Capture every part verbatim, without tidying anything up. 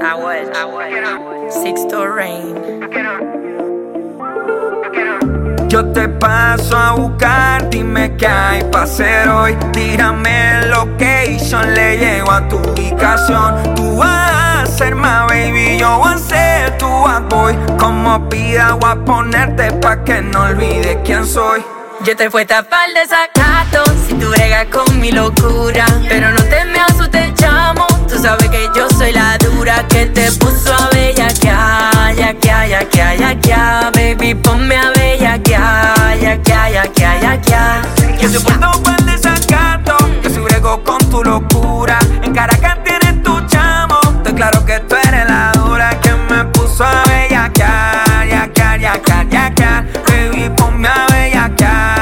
I was, I was. Sixto Rain. Yo te paso a buscar, dime qué hay pa' hacer hoy. Tírame el location, le llego a tu ubicación. Tú vas a ser my baby, yo voy a ser tu bad boy. Como pida voy a ponerte pa' que no olvides quién soy. Yo te fue tapar de desacato si tú bregas con mi locura. Pero no te me asustes, chamo, tú sabes que yo soy la dura que te puso a bellaquear, ya que ya que ya que baby, ponme a bellaquear, ya que ya que ya que. Yo te fue tapar de desacato, yo si brego con tu locura. En Caracas tienes tu chamo, estoy claro que tú eres la dura que me puso a bellaquear, ya que ya que ya que baby, ponme a bellaquear.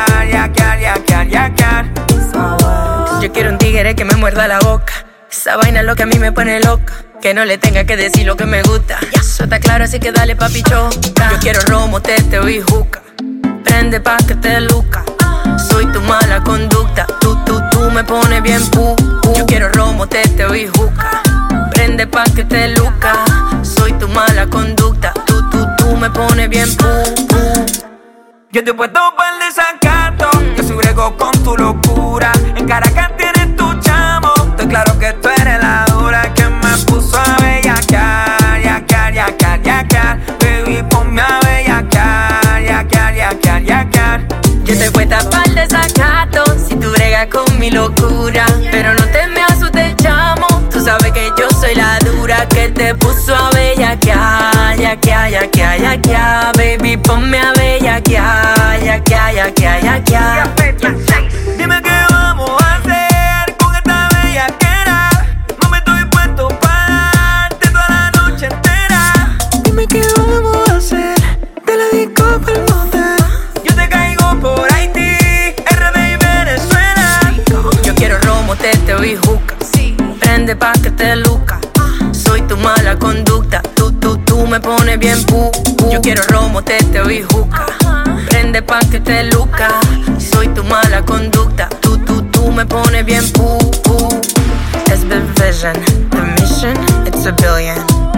Yo quiero un tigre que me muerda la boca. Esa vaina es lo que a mí me pone loca. Que no le tenga que decir lo que me gusta. Eso está claro, así que dale papi choca. Yo quiero romo, teteo y juca. Prende pa' que te luca. Soy tu mala conducta. Tú, tú, tú me pones bien pu, pu. Yo quiero romo, teteo y juca. Prende pa' que te luca. Soy tu mala conducta. Tú, tú, tú me pones bien pu, pu. Yo te he puesto pa'l desacato, yo soy brego con tu locura. En Caracas tienes tu chamo, estoy claro que tú eres la dura que me puso a bellaquear, yaquear, yaquear, yaquear. Baby, ponme a bellaquear, yaquear, yaquear, yaquear. Yo te he puesto pa'l desacato si tú bregas con mi locura. Pero no te me asustes, chamo, tú sabes que yo soy la dura que te puso a bellaquear, yaquear, yaquear, yaquear. Baby, ponme a bellaquear, yaquear, yaquear, yaquear. Dime qué vamos a hacer con esta bellaquera. No me estoy puesto para darte toda la noche entera. Dime qué vamos a hacer de la disco pa'l motel. Yo te caigo por Haití, R D y Venezuela. Yo quiero romo, teteo y juca. Prende pa' que te luca. Soy tu mala conducta. Tú, tú, tú me pones bien pu, pu. Yo quiero romo, teteo y juca. Prende pa' que te luca. Soy tu mala conducta. Tú, tú, tú me pones bien pu, pu. S B Vision, the mission, it's a billion.